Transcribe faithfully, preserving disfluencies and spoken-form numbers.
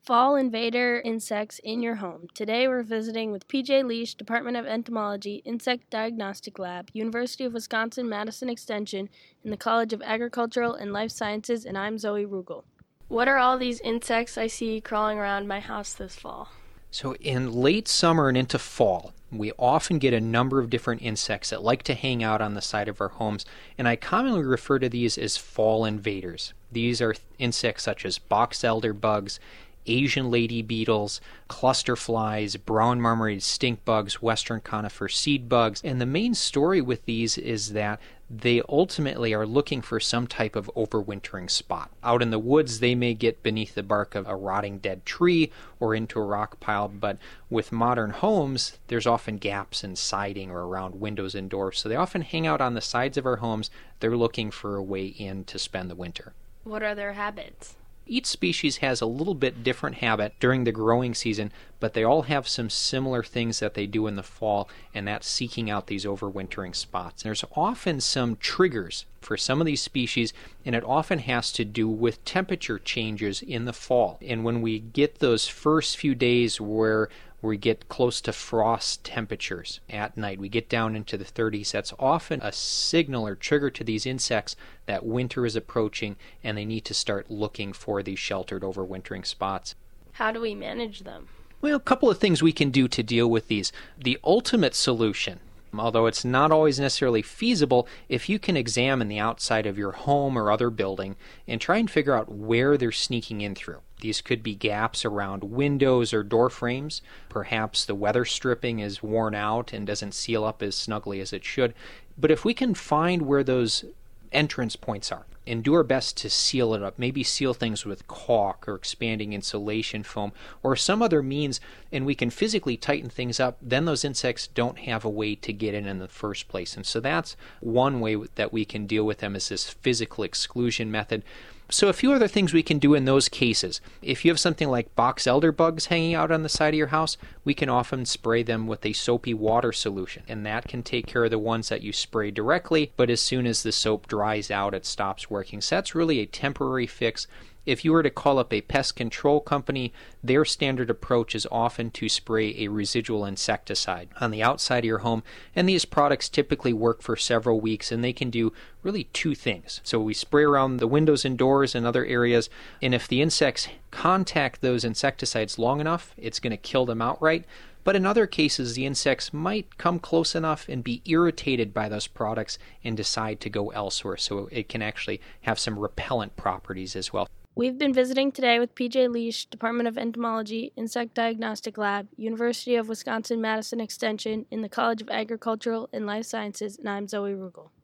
fall invader insects in your home. Today we're visiting with P J Leash, Department of Entomology, Insect Diagnostic Lab, University of Wisconsin-Madison Extension, and the College of Agricultural and Life Sciences, and I'm Zoe Rugel. What are all these insects I see crawling around my house this fall? So in late summer and into fall, we often get a number of different insects that like to hang out on the side of our homes, and I commonly refer to these as fall invaders. These are insects such as box elder bugs, Asian lady beetles, cluster flies, brown marmorated stink bugs, western conifer seed bugs. And the main story with these is that they ultimately are looking for some type of overwintering spot. Out in the woods, they may get beneath the bark of a rotting dead tree or into a rock pile, but with modern homes, there's often gaps in siding or around windows and doors, so they often hang out on the sides of our homes. They're looking for a way in to spend the winter. What are their habits? Each species has a little bit different habit during the growing season, but they all have some similar things that they do in the fall, and that's seeking out these overwintering spots. There's often some triggers for some of these species, and it often has to do with temperature changes in the fall. And when we get those first few days where we get close to frost temperatures at night, we get down into the thirties, that's often a signal or trigger to these insects that winter is approaching and they need to start looking for these sheltered overwintering spots. How do we manage them? Well, a couple of things we can do to deal with these. The ultimate solution, although it's not always necessarily feasible, if you can examine the outside of your home or other building and try and figure out where they're sneaking in through. These could be gaps around windows or door frames. Perhaps the weather stripping is worn out and doesn't seal up as snugly as it should. But if we can find where those entrance points are and do our best to seal it up, maybe seal things with caulk or expanding insulation foam or some other means, and we can physically tighten things up, then those insects don't have a way to get in in the first place. And so that's one way that we can deal with them, is this physical exclusion method. So a few other things we can do in those cases. If you have something like box elder bugs hanging out on the side of your house, we can often spray them with a soapy water solution, and that can take care of the ones that you spray directly, but as soon as the soap dries out, it stops working. So that's really a temporary fix. If you were to call up a pest control company, their standard approach is often to spray a residual insecticide on the outside of your home, and these products typically work for several weeks, and they can do really two things. So we spray around the windows and doors and other areas, and if the insects contact those insecticides long enough, it's going to kill them outright. But in other cases, the insects might come close enough and be irritated by those products and decide to go elsewhere, so it can actually have some repellent properties as well. We've been visiting today with P J Leash, Department of Entomology, Insect Diagnostic Lab, University of Wisconsin-Madison Extension, in the College of Agricultural and Life Sciences, and I'm Zoe Rugel.